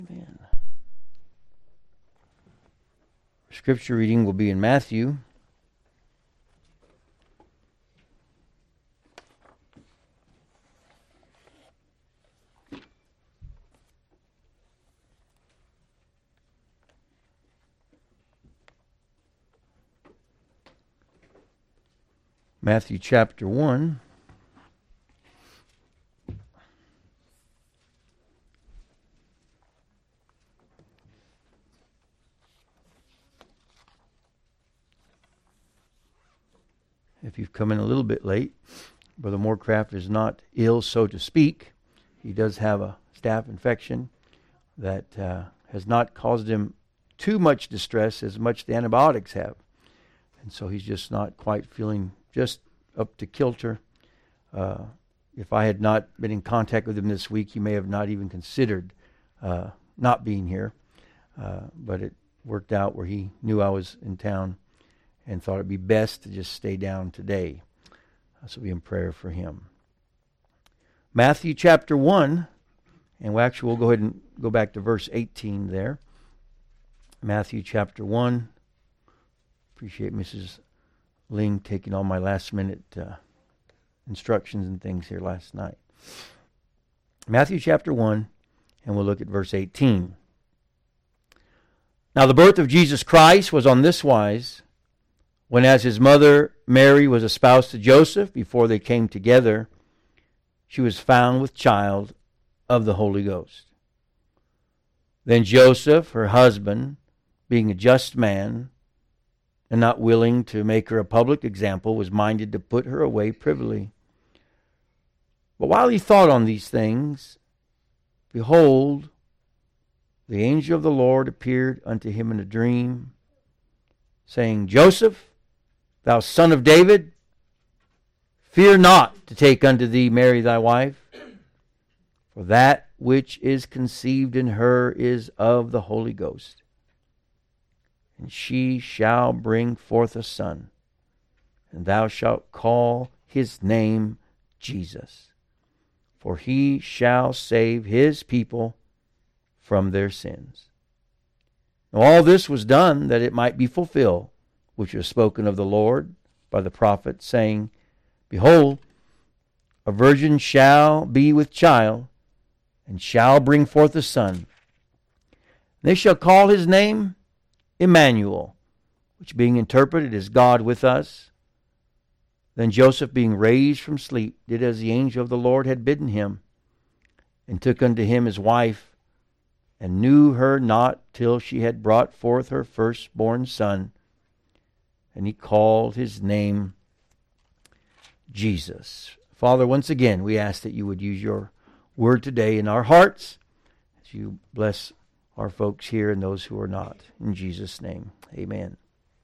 Amen. Scripture reading will be in Matthew. Matthew chapter 1. If you've come in a little bit late, Brother Morecraft is not ill, so to speak. He does have a staph infection that has not caused him too much distress as much the antibiotics have. And so he's just not quite feeling just up to kilter. If I had not been in contact with him this week, he may have not even considered not being here. But it worked out where he knew I was in town and thought it'd be best to just stay down today. So be in prayer for him. Matthew chapter 1, and we'll go ahead and go back to verse 18 there. Matthew chapter 1. Appreciate Mrs. Ling taking all my last minute instructions and things here last night. Matthew chapter 1, and we'll look at verse 18. Now the birth of Jesus Christ was on this wise: when as his mother Mary was espoused to Joseph, before they came together, she was found with child of the Holy Ghost. Then Joseph, her husband, being a just man, and not willing to make her a public example, was minded to put her away privily. But while he thought on these things, behold, the angel of the Lord appeared unto him in a dream, saying, Joseph, thou son of David, fear not to take unto thee Mary thy wife, for that which is conceived in her is of the Holy Ghost. And she shall bring forth a son, and thou shalt call his name Jesus, for he shall save his people from their sins. Now all this was done that it might be fulfilled, which was spoken of the Lord by the prophet, saying, Behold, a virgin shall be with child, and shall bring forth a son. They shall call his name Emmanuel, which being interpreted is God with us. Then Joseph, being raised from sleep, did as the angel of the Lord had bidden him, and took unto him his wife, and knew her not till she had brought forth her firstborn son. And he called his name Jesus. Father, once again, we ask that you would use your word today in our hearts, as you bless our folks here and those who are not. In Jesus' name, amen.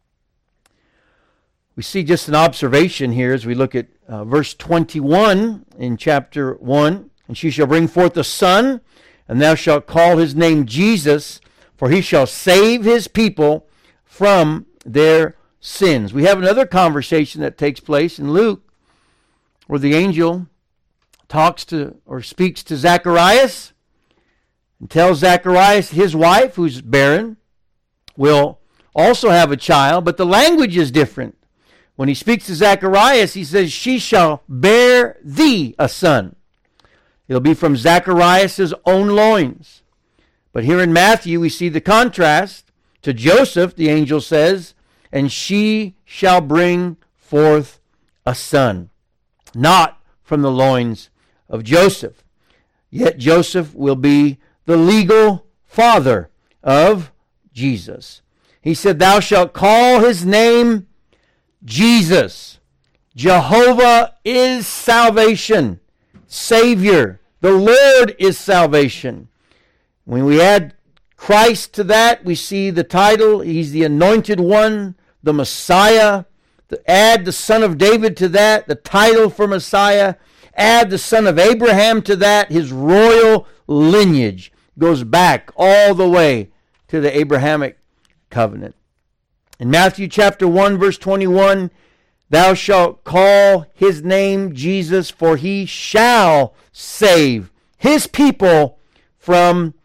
We see just an observation here as we look at verse 21 in chapter 1. And she shall bring forth a son, and thou shalt call his name Jesus, for he shall save his people from their sins. We have another conversation that takes place in Luke, where the angel talks to or speaks to Zacharias and tells Zacharias his wife, who's barren, will also have a child, but the language is different. When he speaks to Zacharias, he says, she shall bear thee a son. It'll be from Zacharias' own loins. But here in Matthew, we see the contrast to Joseph. The angel says, and she shall bring forth a son, not from the loins of Joseph. Yet Joseph will be the legal father of Jesus. He said, thou shalt call his name Jesus. Jehovah is salvation. Savior. The Lord is salvation. When we add Christ to that, we see the title. He's the anointed one, the Messiah. Add the Son of David to that, the title for Messiah. Add the son of Abraham to that, his royal lineage goes back all the way to the Abrahamic covenant. In Matthew chapter 1, verse 21, thou shalt call his name Jesus, for he shall save his people from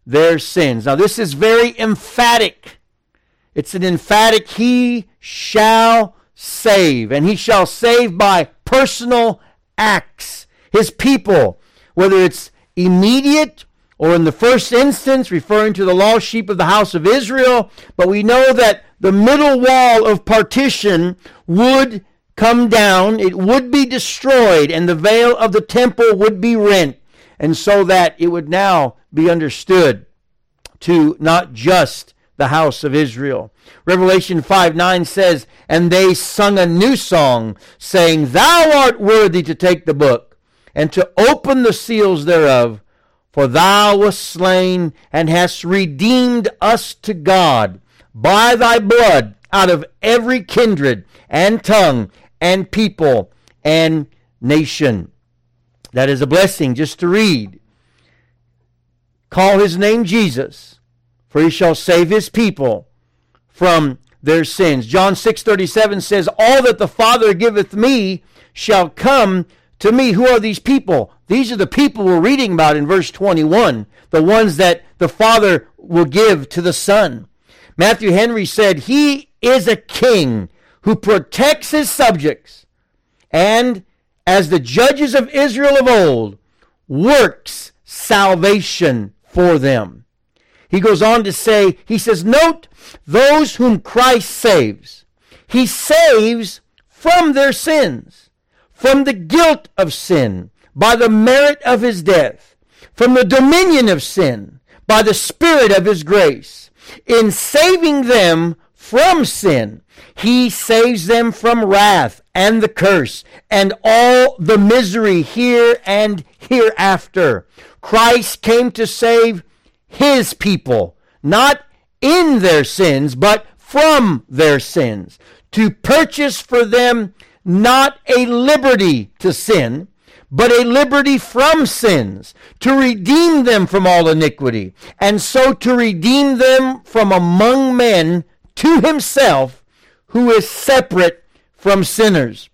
their sins. Now this is very emphatic. It's an emphatic, he shall save. And he shall save by personal acts. His people, whether it's immediate or in the first instance, referring to the lost sheep of the house of Israel. But we know that the middle wall of partition would come down. It would be destroyed, and the veil of the temple would be rent. And so that it would now be understood to not just the house of Israel. Revelation 5:9 says, and they sung a new song, saying, Thou art worthy to take the book, and to open the seals thereof, for thou wast slain, and hast redeemed us to God by thy blood out of every kindred, and tongue, and people, and nation. That is a blessing just to read. Call his name Jesus, for he shall save his people from their sins. John 6:37 says, All that the Father giveth me shall come to me. Who are these people? These are the people we're reading about in verse 21, the ones that the Father will give to the Son. Matthew Henry said, He is a king who protects his subjects, and as the judges of Israel of old, works salvation for them. He goes on to say, he says, note those whom Christ saves. He saves from their sins, from the guilt of sin, by the merit of his death, from the dominion of sin, by the Spirit of his grace. In saving them from sin, he saves them from wrath and the curse and all the misery here and hereafter. Christ came to save his people, not in their sins, but from their sins, to purchase for them not a liberty to sin, but a liberty from sins, to redeem them from all iniquity, and so to redeem them from among men to himself, who is separate from sinners.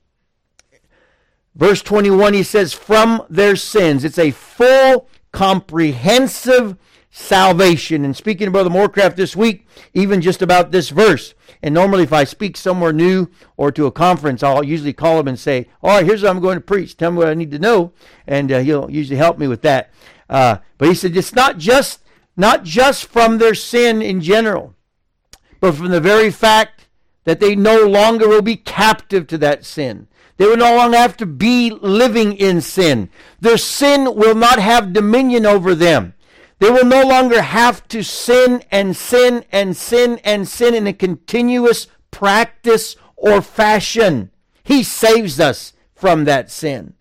Verse 21, he says, from their sins. It's a full, comprehensive salvation. And speaking to Brother Morecraft this week, even just about this verse, and normally if I speak somewhere new or to a conference, I'll usually call him and say, all right, here's what I'm going to preach. Tell me what I need to know. And he'll usually help me with that. But he said, it's not just from their sin in general, but from the very fact that they no longer will be captive to that sin. They will no longer have to be living in sin. Their sin will not have dominion over them. They will no longer have to sin and sin and sin and sin in a continuous practice or fashion. He saves us from that sin.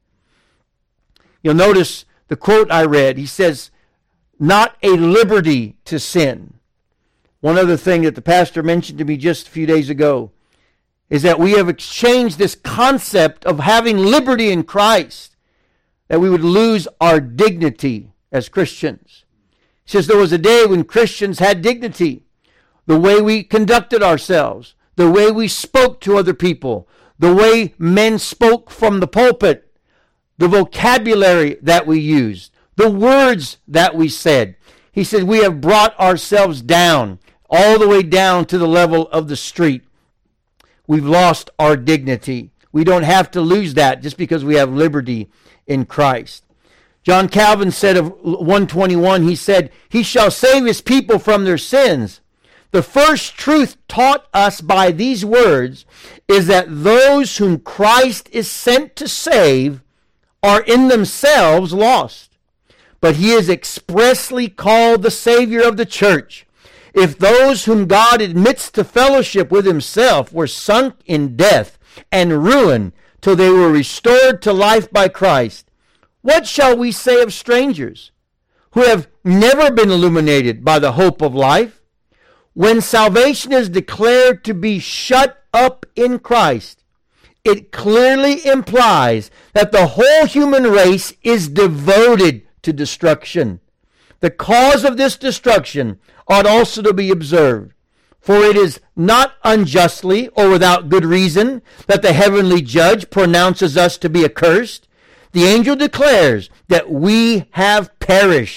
You'll notice the quote I read. He says, not a liberty to sin. One other thing that the pastor mentioned to me just a few days ago is that we have exchanged this concept of having liberty in Christ, that we would lose our dignity as Christians. He says there was a day when Christians had dignity. The way we conducted ourselves, the way we spoke to other people, the way men spoke from the pulpit, the vocabulary that we used, the words that we said. He said we have brought ourselves down, all the way down to the level of the street. We've lost our dignity. We don't have to lose that just because we have liberty in Christ. John Calvin said of 121, he said, he shall save his people from their sins. The first truth taught us by these words is that those whom Christ is sent to save are in themselves lost. But he is expressly called the Savior of the church. If those whom God admits to fellowship with himself were sunk in death and ruin till they were restored to life by Christ, what shall we say of strangers who have never been illuminated by the hope of life? When salvation is declared to be shut up in Christ, it clearly implies that the whole human race is devoted to destruction. The cause of this destruction ought also to be observed. For it is not unjustly or without good reason that the heavenly judge pronounces us to be accursed. The angel declares that we have perished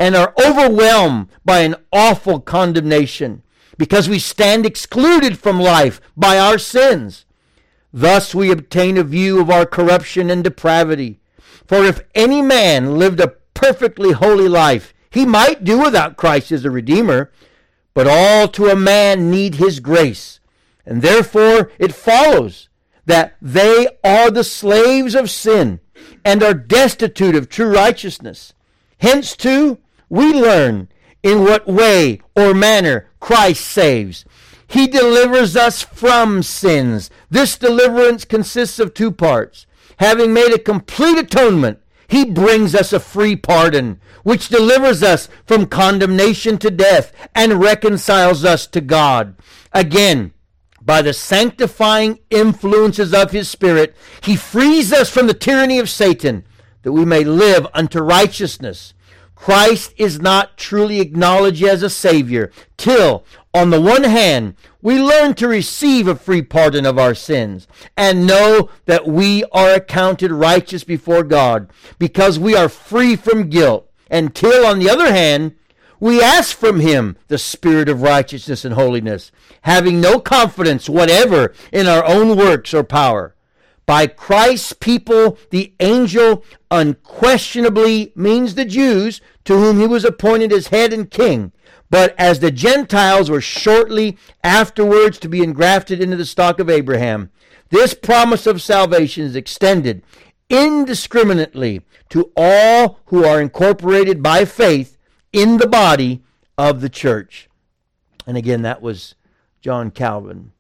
and are overwhelmed by an awful condemnation, because we stand excluded from life by our sins. Thus we obtain a view of our corruption and depravity. For if any man lived a perfectly holy life, he might do without Christ as a Redeemer, but all to a man need his grace. And therefore it follows that they are the slaves of sin and are destitute of true righteousness. Hence too, we learn in what way or manner Christ saves. He delivers us from sins. This deliverance consists of two parts. Having made a complete atonement, he brings us a free pardon, which delivers us from condemnation to death and reconciles us to God. Again, by the sanctifying influences of his Spirit, he frees us from the tyranny of Satan, that we may live unto righteousness. Christ is not truly acknowledged as a Savior till, on the one hand, we learn to receive a free pardon of our sins and know that we are accounted righteous before God because we are free from guilt, until, on the other hand, we ask from him the Spirit of righteousness and holiness, having no confidence whatever in our own works or power. By Christ's people, the angel unquestionably means the Jews, to whom he was appointed as head and king. But as the Gentiles were shortly afterwards to be engrafted into the stock of Abraham, this promise of salvation is extended indiscriminately to all who are incorporated by faith in the body of the church. And again, that was John Calvin.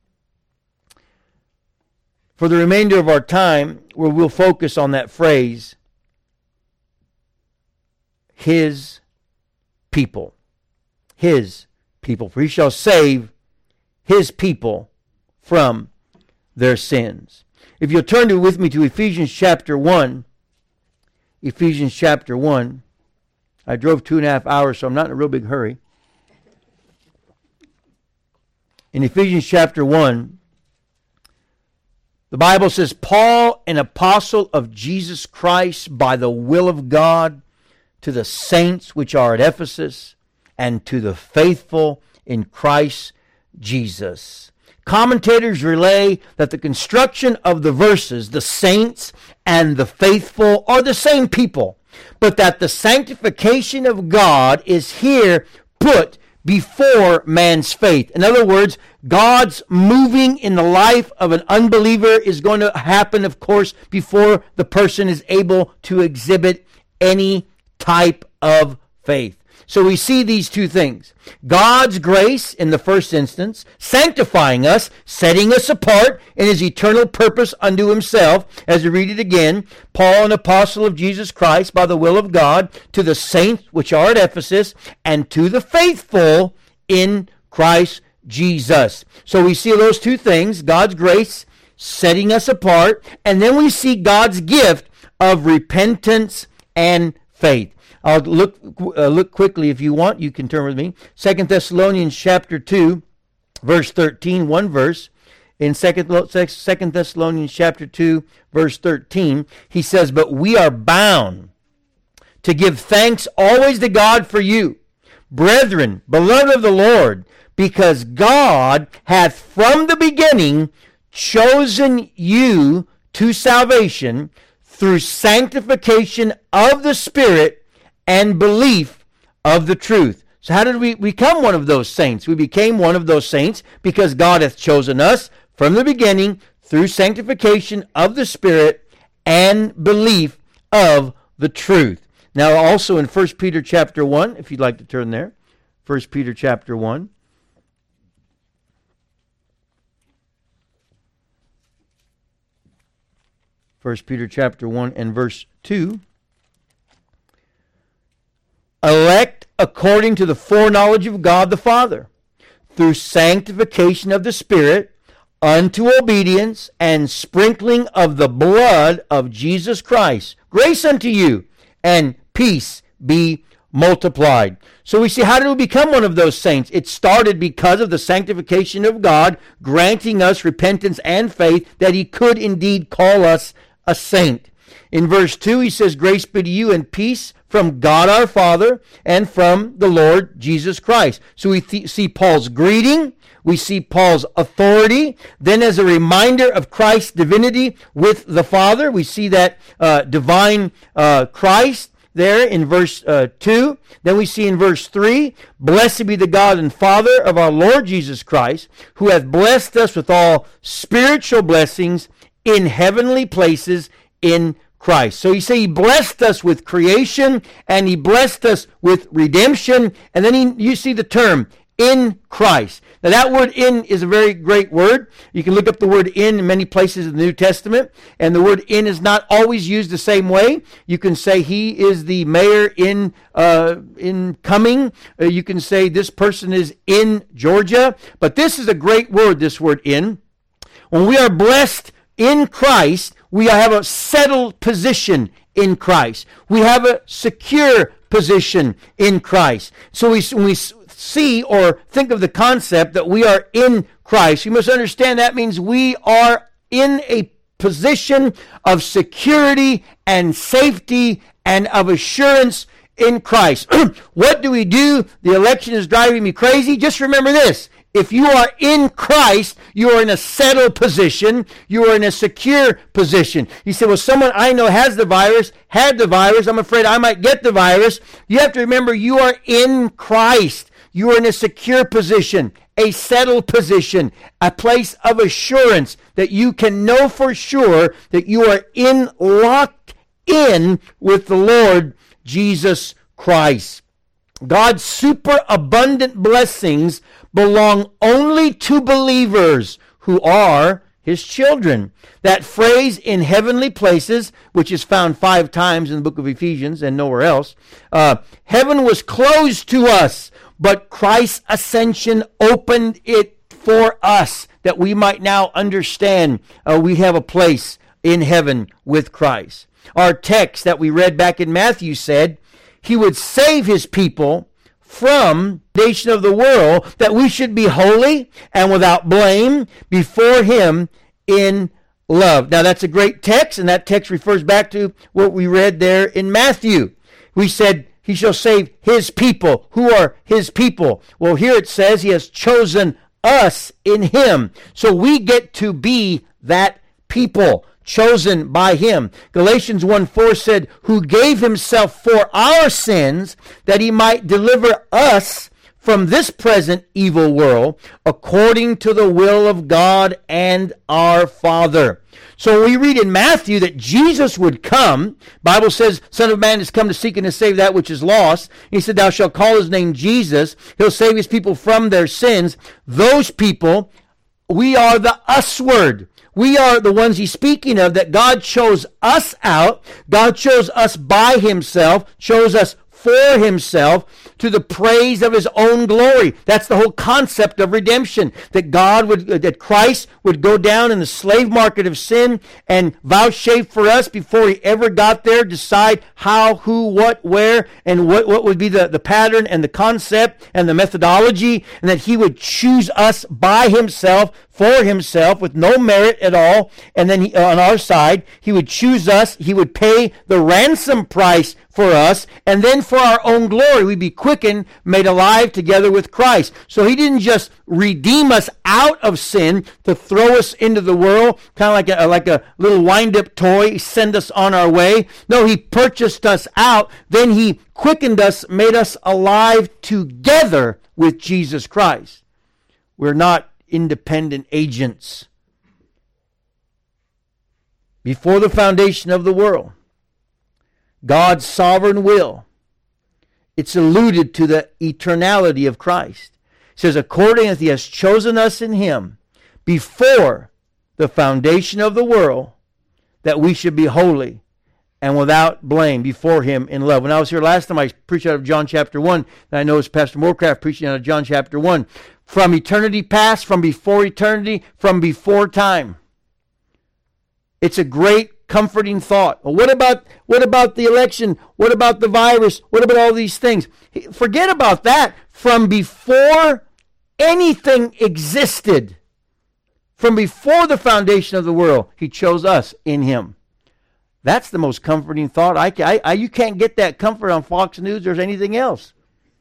For the remainder of our time, where we'll focus on that phrase, his people. His people. For he shall save his people from their sins. If you'll turn with me to Ephesians chapter 1. Ephesians chapter 1. I drove 2.5 hours, so I'm not in a real big hurry. In Ephesians chapter 1, the Bible says, Paul, an apostle of Jesus Christ by the will of God, to the saints which are at Ephesus, and to the faithful in Christ Jesus. Commentators relay that the construction of the verses, the saints and the faithful, are the same people, but that the sanctification of God is here put before man's faith. In other words, God's moving in the life of an unbeliever is going to happen, of course, before the person is able to exhibit any type of faith. So we see these two things. God's grace in the first instance, sanctifying us, setting us apart in his eternal purpose unto himself. As we read it again, Paul, an apostle of Jesus Christ by the will of God, to the saints which are at Ephesus, and to the faithful in Christ Jesus. So we see those two things, God's grace setting us apart, and then we see God's gift of repentance and faith. I'll look quickly if you want. You can turn with me. 2 Thessalonians chapter 2, verse 13, one verse. In 2 Thessalonians chapter 2, verse 13, he says, But we are bound to give thanks always to God for you, brethren, beloved of the Lord, because God hath from the beginning chosen you to salvation through sanctification of the Spirit and belief of the truth. So how did we become one of those saints? We became one of those saints because God hath chosen us from the beginning through sanctification of the Spirit and belief of the truth. Now also in 1 Peter chapter 1, if you'd like to turn there, 1 Peter chapter 1. 1 Peter chapter 1 and verse 2. Elect according to the foreknowledge of God the Father, through sanctification of the Spirit, unto obedience and sprinkling of the blood of Jesus Christ. Grace unto you, and peace be multiplied. So we see, how did we become one of those saints? It started because of the sanctification of God, granting us repentance and faith that he could indeed call us a saint. In verse 2, he says, Grace be to you and peace from God our Father and from the Lord Jesus Christ. So we see Paul's greeting. We see Paul's authority. Then as a reminder of Christ's divinity with the Father, we see that divine Christ there in verse 2. Then we see in verse 3, blessed be the God and Father of our Lord Jesus Christ, who hath blessed us with all spiritual blessings in heavenly places in Christ. So he blessed us with creation, and he blessed us with redemption, and then you see the term, in Christ. Now that word in is a very great word. You can look up the word in many places in the New Testament, and the word in is not always used the same way. You can say he is the mayor in coming. You can say this person is in Georgia. But this is a great word, this word in. When we are blessed in Christ, we have a settled position in Christ. We have a secure position in Christ. So when we see or think of the concept that we are in Christ, you must understand that means we are in a position of security and safety and of assurance in Christ. What do we do? The election is driving me crazy. Just remember this. If you are in Christ, you are in a settled position. You are in a secure position. You say, well, someone I know had the virus. I'm afraid I might get the virus. You have to remember you are in Christ. You are in a secure position, a settled position, a place of assurance that you can know for sure that you are locked in with the Lord Jesus Christ. God's superabundant blessings belong only to believers who are his children. That phrase, in heavenly places, which is found 5 times in the book of Ephesians and nowhere else, heaven was closed to us, but Christ's ascension opened it for us that we might now understand we have a place in heaven with Christ. Our text that we read back in Matthew said he would save his people from the nation of the world, that we should be holy and without blame before him in love. Now that's a great text, and that text refers back to what we read there in Matthew. We said he shall save his people. Who are his people? Well, here it says he has chosen us in him. So we get to be that people, chosen by him. Galatians 1:4 said, who gave himself for our sins, that he might deliver us from this present evil world, according to the will of God and our Father. So we read in Matthew that Jesus would come. Bible says, Son of Man is come to seek and to save that which is lost. He said, thou shalt call his name Jesus. He'll save his people from their sins. Those people, we are the usward. We are the ones he's speaking of, that God chose us out. God chose us by himself, chose us for himself, to the praise of his own glory. That's the whole concept of redemption, that Christ would go down in the slave market of sin and vouchsafe for us before he ever got there, decide how, who, what, where, and what would be the pattern and the concept and the methodology, and that he would choose us by himself, for himself, with no merit at all, and then on our side, he would choose us, he would pay the ransom price for us, and then for our own glory, we'd be quickened, made alive together with Christ. So he didn't just redeem us out of sin to throw us into the world, kind of like a little wind-up toy, send us on our way. No, he purchased us out, then he quickened us, made us alive together with Jesus Christ. We're not independent agents. Before the foundation of the world, God's sovereign will, it's alluded to the eternality of Christ. It says, according as he has chosen us in him before the foundation of the world, that we should be holy and without blame before him in love. When I was here last time, I preached out of John chapter 1, and I know it's Pastor Moorcraft preaching out of John chapter 1. From eternity past, from before eternity, from before time. It's a great comforting thought. Well, what about the election? What about the virus? What about all these things? Forget about that. From before anything existed, from before the foundation of the world, he chose us in him. That's the most comforting thought. You can't get that comfort on Fox News or anything else.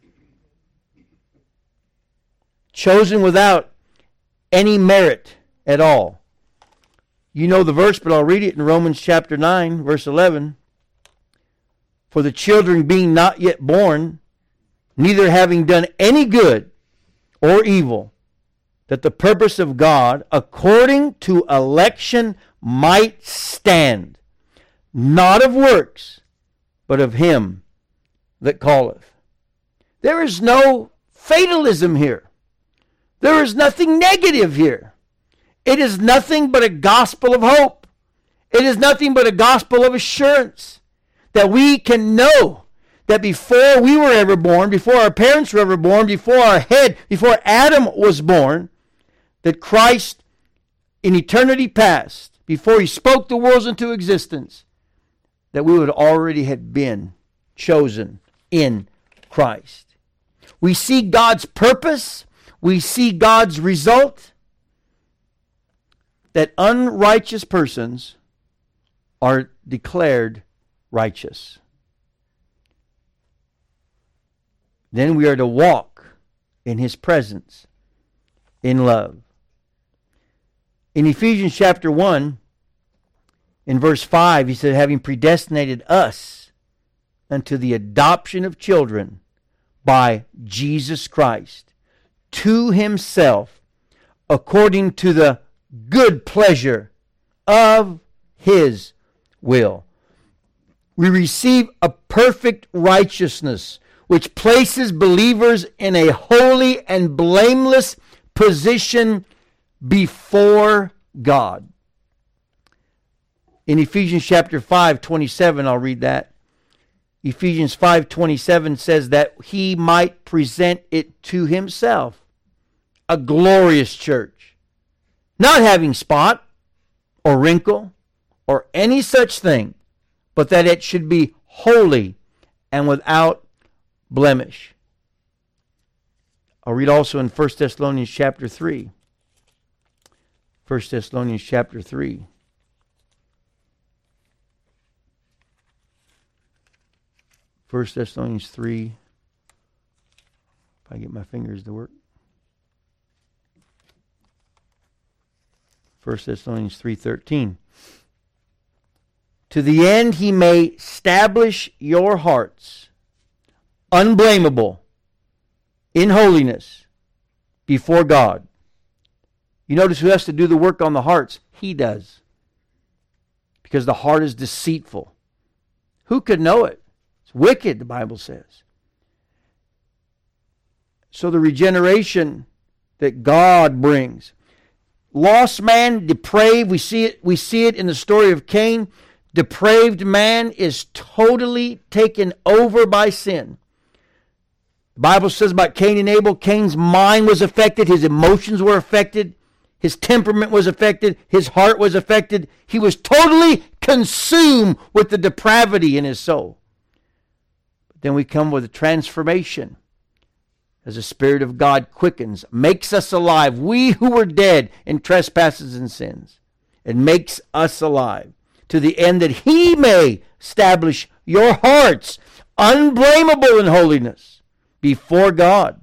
Chosen without any merit at all. You know the verse, but I'll read it in Romans chapter 9, verse 11. For the children being not yet born, neither having done any good or evil, that the purpose of God, according to election, might stand, not of works, but of him that calleth. There is no fatalism here. There is nothing negative here. It is nothing but a gospel of hope. It is nothing but a gospel of assurance that we can know that before we were ever born, before our parents were ever born, before Adam was born, that Christ in eternity past, before he spoke the worlds into existence, that we would already have been chosen in Christ. We see God's purpose. We see God's result, that unrighteous persons are declared righteous. Then we are to walk in his presence in love. In Ephesians chapter 1, in verse 5, he said, having predestinated us unto the adoption of children by Jesus Christ, to himself, according to the good pleasure of his will. We receive a perfect righteousness, which places believers in a holy and blameless position before God. In Ephesians chapter 5:27, I'll read that. Ephesians 5:27 says that he might present it to himself, a glorious church, not having spot or wrinkle or any such thing, but that it should be holy and without blemish. I'll read also in 1 Thessalonians chapter 3. 1 Thessalonians chapter 3. 1 Thessalonians 3. If I get my fingers to work. 1 Thessalonians 3:13. To the end he may establish your hearts unblameable in holiness before God. You notice who has to do the work on the hearts? He does. Because the heart is deceitful. Who could know it? It's wicked, the Bible says. So the regeneration that God brings. Lost man, depraved, we see it in the story of Cain. Depraved man is totally taken over by sin. The Bible says about Cain and Abel, Cain's mind was affected, his emotions were affected, his temperament was affected, his heart was affected. He was totally consumed with the depravity in his soul. But then we come with a transformation as the Spirit of God quickens, makes us alive. We who were dead in trespasses and sins, and makes us alive to the end that he may establish your hearts unblameable in holiness before God.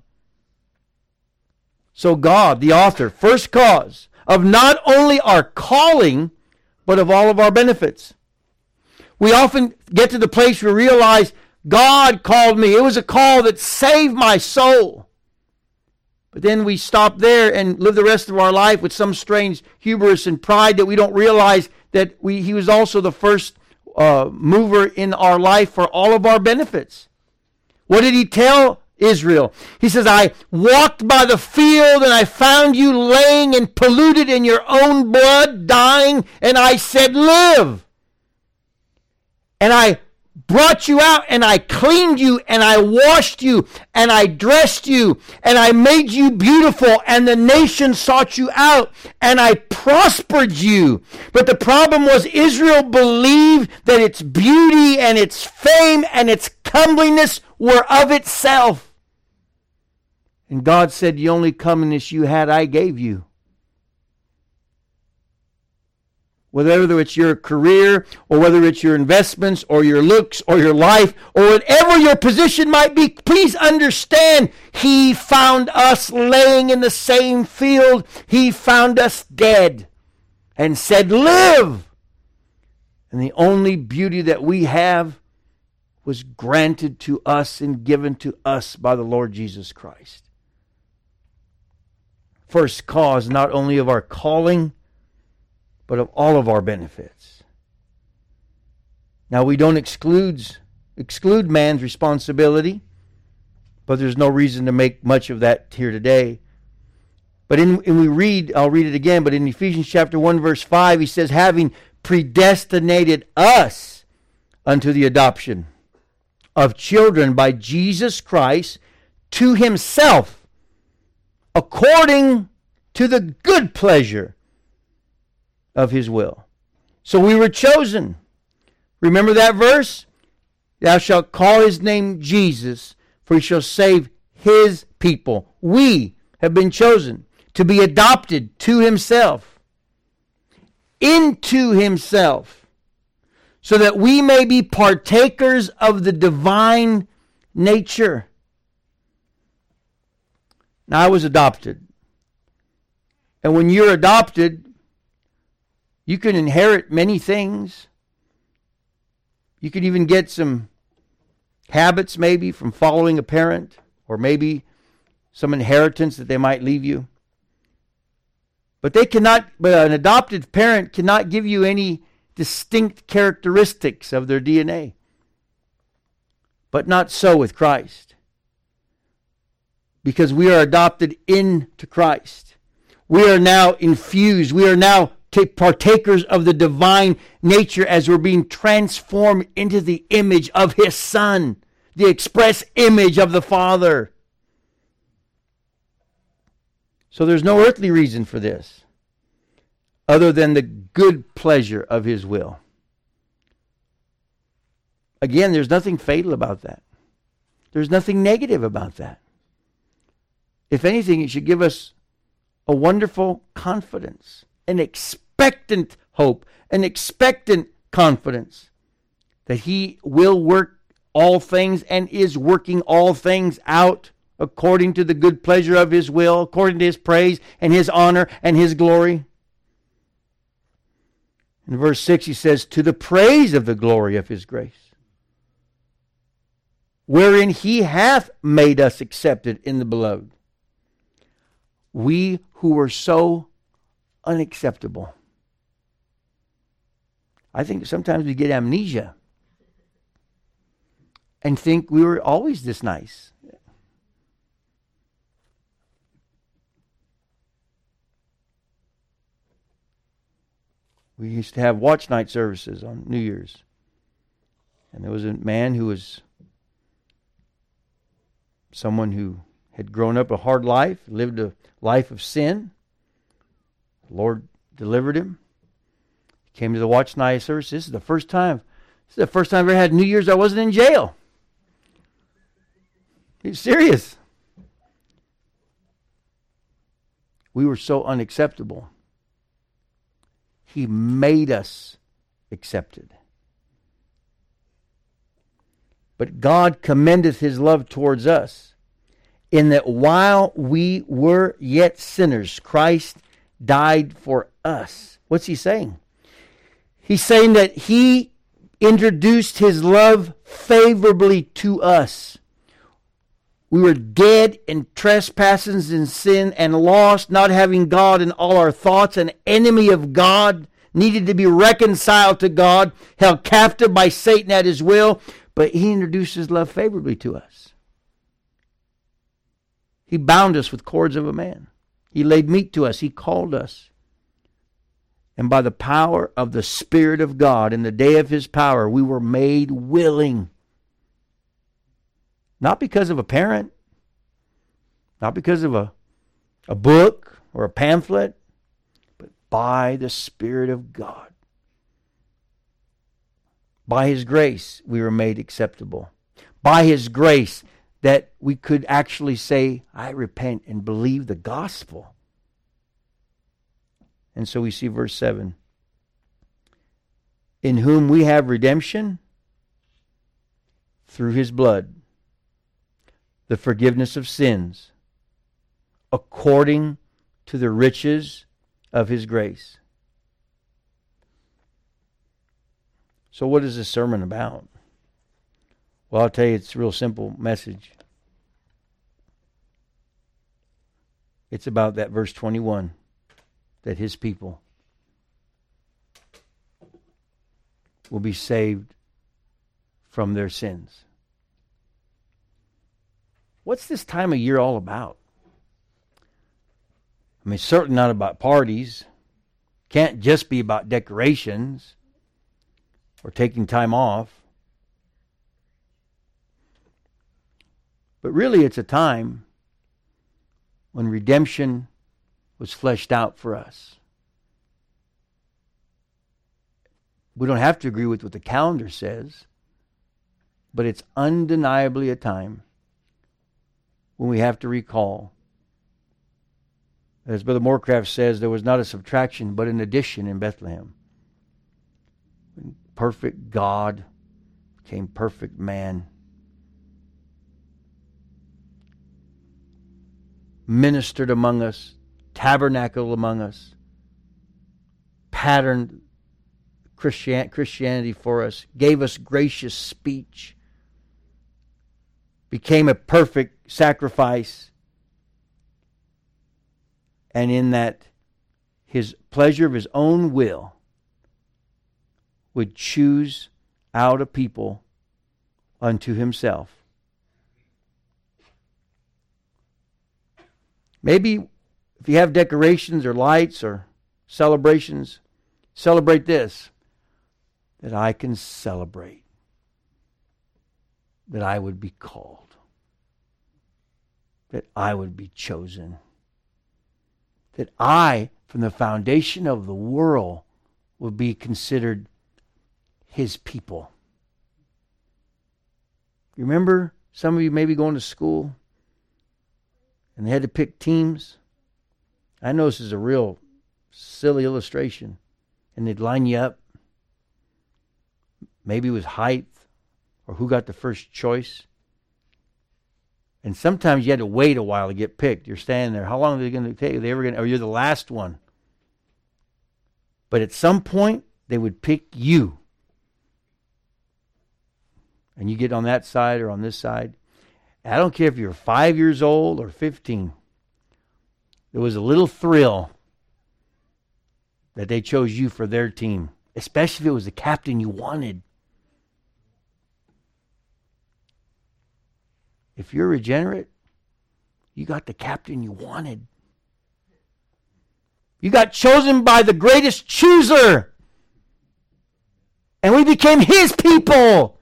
So God, the author, first cause of not only our calling, but of all of our benefits. We often get to the place where we realize God called me. It was a call that saved my soul. But then we stop there and live the rest of our life with some strange hubris and pride that we don't realize that he was also the first mover in our life for all of our benefits. What did he tell Israel? He says, I walked by the field and I found you laying and polluted in your own blood, dying, and I said, live. And I brought you out and I cleaned you and I washed you and I dressed you and I made you beautiful and the nation sought you out and I prospered you. But the problem was Israel believed that its beauty and its fame and its comeliness were of itself. And God said, the only comeliness you had, I gave you. whether it's your career or whether it's your investments or your looks or your life or whatever your position might be, please understand, He found us laying in the same field. He found us dead and said, live. And the only beauty that we have was granted to us and given to us by the Lord Jesus Christ. First cause not only of our calling, but of all of our benefits. Now, we don't exclude man's responsibility, but there's no reason to make much of that here today. But I'll read it again, but in Ephesians chapter 1, verse 5, he says, having predestinated us unto the adoption of children by Jesus Christ to Himself, according to the good pleasure of His will. So we were chosen. Remember that verse? Thou shalt call His name Jesus, for He shall save His people. We have been chosen to be adopted to Himself, into Himself, so that we may be partakers of the divine nature. Now, I was adopted. And when you're adopted, you can inherit many things. You could even get some habits maybe from following a parent, or maybe some inheritance that they might leave you. But an adopted parent cannot give you any distinct characteristics of their DNA. But not so with Christ. Because we are adopted into Christ. We are now infused. We are now partakers of the divine nature as we're being transformed into the image of His Son, the express image of the Father. So there's no earthly reason for this other than the good pleasure of His will. Again, there's nothing fatal about that. There's nothing negative about that. If anything, it should give us a wonderful confidence, an expectant hope, an expectant confidence that He will work all things and is working all things out according to the good pleasure of His will, according to His praise and His honor and His glory. In verse 6 he says, to the praise of the glory of His grace, wherein He hath made us accepted in the beloved. We who were so unacceptable. I think sometimes we get amnesia and think we were always this nice. We used to have watch night services on New Year's. And there was a man who was someone who had grown up a hard life, lived a life of sin. The Lord delivered him. He came to the watch night service. This is the first time I've ever had New Year's I wasn't in jail. He's serious. We were so unacceptable. He made us accepted. But God commendeth His love towards us, in that while we were yet sinners, Christ died for us. What's He saying? He's saying that He introduced His love favorably to us. We were dead in trespasses and sin and lost, not having God in all our thoughts, an enemy of God, needed to be reconciled to God, held captive by Satan at his will, but He introduced His love favorably to us. He bound us with cords of a man. He laid meat to us. He called us. And by the power of the Spirit of God, in the day of His power, we were made willing. Not because of a parent, not because of a book or a pamphlet, but by the Spirit of God. By His grace, we were made acceptable. By His grace, that we could actually say, I repent and believe the gospel. And so we see verse 7. in whom we have redemption through his blood, the forgiveness of sins, according to the riches of his grace. So what is this sermon about? Well, I'll tell you, it's a real simple message. It's about that verse 21, that his people will be saved from their sins. What's this time of year all about? I mean, certainly not about parties. Can't just be about decorations or taking time off. But really, it's a time when redemption was fleshed out for us. We don't have to agree with what the calendar says, but it's undeniably a time when we have to recall, as Brother Morecraft says, there was not a subtraction but an addition in Bethlehem. When perfect God became perfect man, ministered among us, tabernacled among us, patterned Christianity for us, gave us gracious speech, became a perfect sacrifice, and in that his pleasure of his own will would choose out a people unto himself. Maybe if you have decorations or lights or celebrations, celebrate this, that I can celebrate, that I would be called, that I would be chosen, that I, from the foundation of the world, would be considered his people. You remember some of you maybe going to school and they had to pick teams? I know this is a real silly illustration. And they'd line you up. Maybe it was height or who got the first choice. And sometimes you had to wait a while to get picked. You're standing there. How long are they going to take? Are they ever going to, or you're the last one. But at some point, they would pick you. And you get on that side or on this side. I don't care if you're 5 years old or 15. There was a little thrill that they chose you for their team, especially if it was the captain you wanted. If you're regenerate, you got the captain you wanted. You got chosen by the greatest chooser. And we became his people.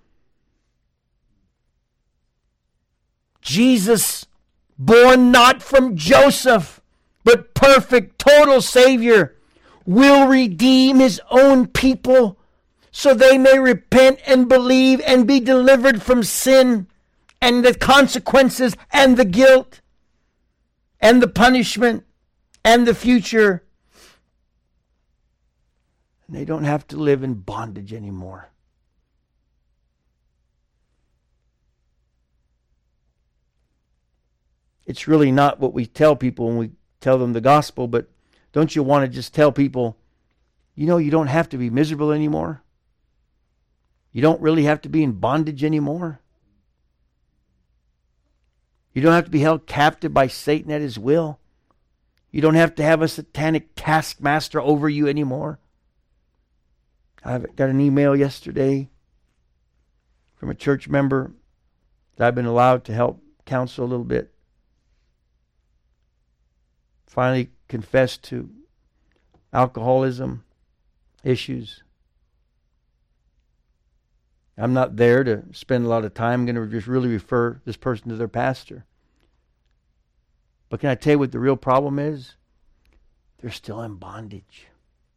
Jesus, born not from Joseph, but perfect, total Savior, will redeem his own people so they may repent and believe and be delivered from sin and the consequences and the guilt and the punishment and the future. And they don't have to live in bondage anymore. It's really not what we tell people when we tell them the gospel, but don't you want to just tell people, you know, you don't have to be miserable anymore? You don't really have to be in bondage anymore? You don't have to be held captive by Satan at his will? You don't have to have a satanic taskmaster over you anymore? I got an email yesterday from a church member that I've been allowed to help counsel a little bit. Finally confessed to alcoholism issues. I'm not there to spend a lot of time. I'm going to just really refer this person to their pastor. But can I tell you what the real problem is? They're still in bondage.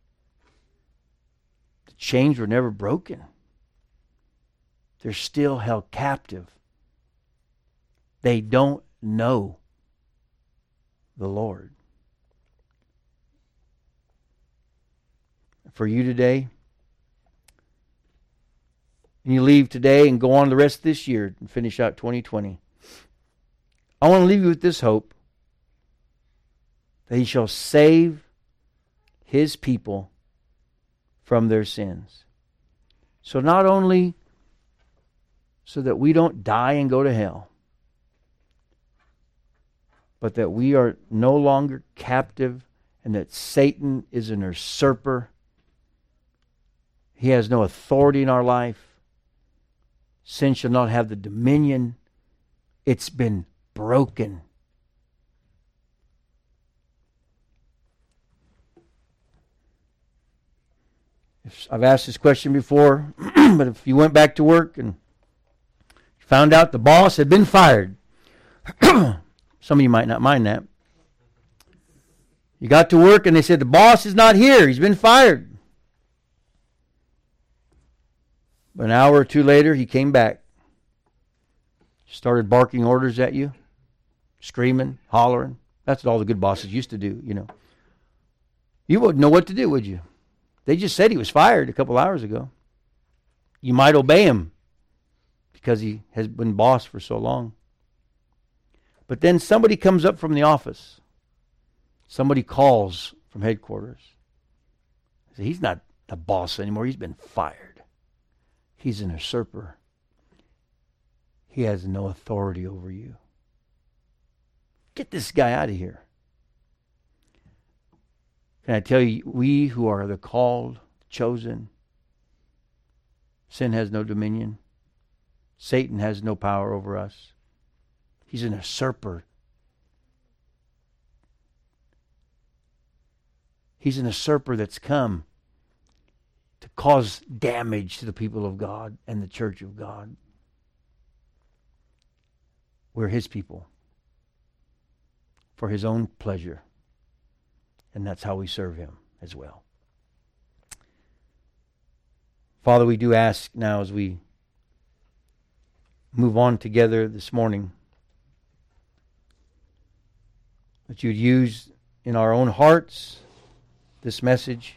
The chains were never broken. They're still held captive. They don't know the Lord. For you today, and you leave today and go on the rest of this year and finish out 2020, I want to leave you with this hope, that He shall save His people from their sins. So not only so that we don't die and go to hell, but that we are no longer captive and that Satan is an usurper. He has no authority in our life. Sin shall not have the dominion. It's been broken. I've asked this question before, but if you went back to work and found out the boss had been fired, some of you might not mind that. You got to work and they said, the boss is not here, he's been fired. But an hour or two later, he came back. Started barking orders at you, screaming, hollering. That's what all the good bosses used to do, you know. You wouldn't know what to do, would you? They just said he was fired a couple hours ago. You might obey him because he has been boss for so long. But then somebody comes up from the office. Somebody calls from headquarters. He's not the boss anymore. He's been fired. He's an usurper. He has no authority over you. Get this guy out of here. Can I tell you, we who are the called, chosen, sin has no dominion. Satan has no power over us. He's an usurper. He's an usurper that's come to cause damage to the people of God and the church of God. We're His people for His own pleasure. And that's how we serve Him as well. Father, we do ask now as we move on together this morning that you'd use in our own hearts this message.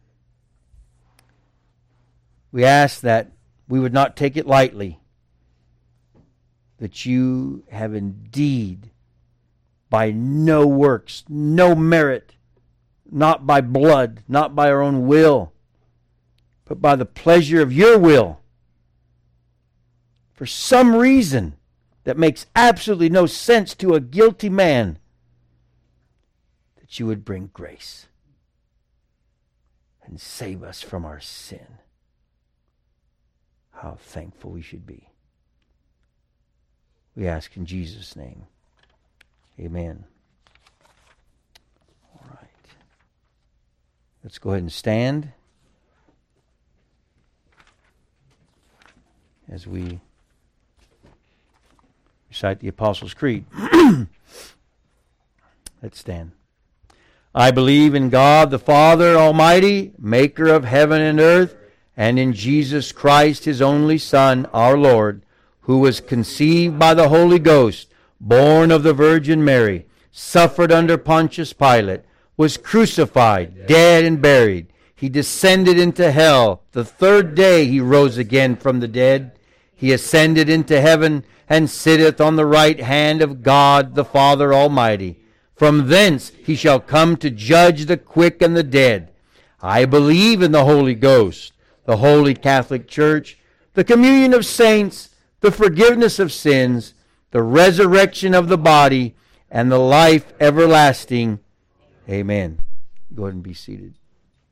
We ask that we would not take it lightly, that you have indeed, by no works, no merit, not by blood, not by our own will, but by the pleasure of your will, for some reason that makes absolutely no sense to a guilty man, that you would bring grace and save us from our sin. How thankful we should be. We ask in Jesus' name. Amen. All right. Let's go ahead and stand as we recite the Apostles' Creed. Let's stand. I believe in God the Father Almighty, maker of heaven and earth, and in Jesus Christ, His only Son, our Lord, who was conceived by the Holy Ghost, born of the Virgin Mary, suffered under Pontius Pilate, was crucified, dead, and buried. He descended into hell. The third day He rose again from the dead. He ascended into heaven and sitteth on the right hand of God the Father Almighty. From thence He shall come to judge the quick and the dead. I believe in the Holy Ghost, the Holy Catholic Church, the communion of saints, the forgiveness of sins, the resurrection of the body, and the life everlasting. Amen. Go ahead and be seated.